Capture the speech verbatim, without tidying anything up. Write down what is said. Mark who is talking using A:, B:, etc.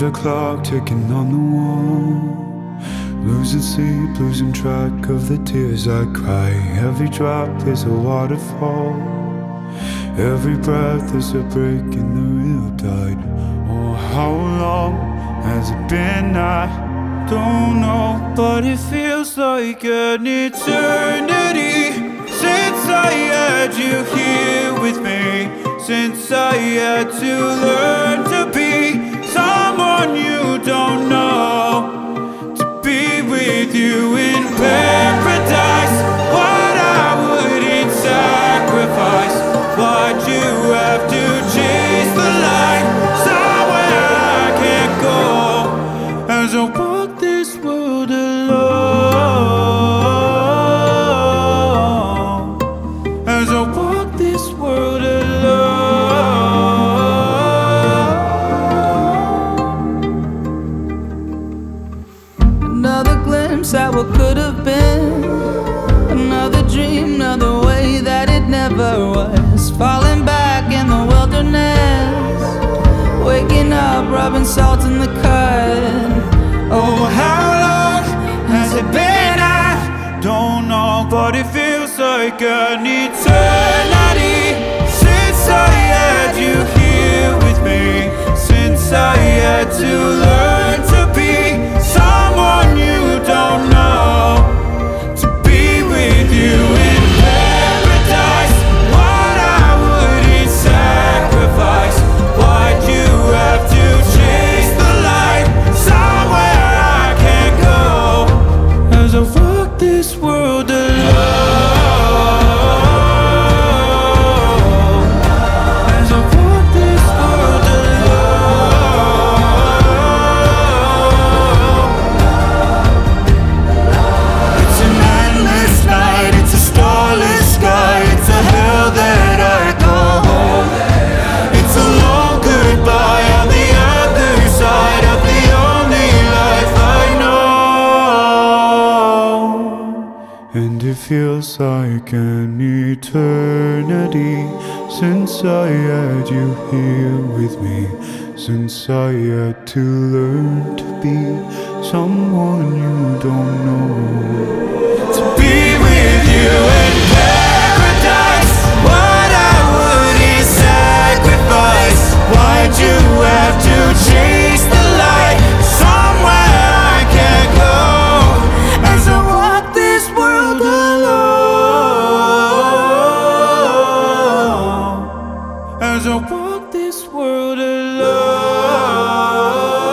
A: the clock ticking on the wall, losing sleep, losing track of the tears I cry. Every drop is a waterfall, every breath is a break in the riptide. Oh, how long has it been? I don't know, but it feels like an eternity since I had you here with me, since I had to learn to be someone you don't know, to be with you in paradise. What I wouldn't sacrifice, why'd you have to chase the light somewhere I can't go, as I walk this world alone, as I walk this world alone.
B: Another glimpse at what could have been, another dream, another way that it never was. Falling back in the wilderness, waking up, rubbing salt in the cut.
A: Oh, how long has it been? I don't know, but it feels like an eternity since I had you here with me, since I had to learn to be someone you don't know, to be with you in paradise. What I wouldn't sacrifice, why'd you have to chase the light somewhere I can't go, as I walk this world alone, as I walk this world alone. It's an endless night, it's a starless sky, it's a hell that I call home. It's a long goodbye on the other side of the only life I know. And it feels like an eternity since I had you here with me, since I had to learn to be someone you don't know, to be with you in paradise. What I wouldn't sacrifice, why'd you have to chase the light somewhere I can't go, as I walk this world alone, as I walk this world alone.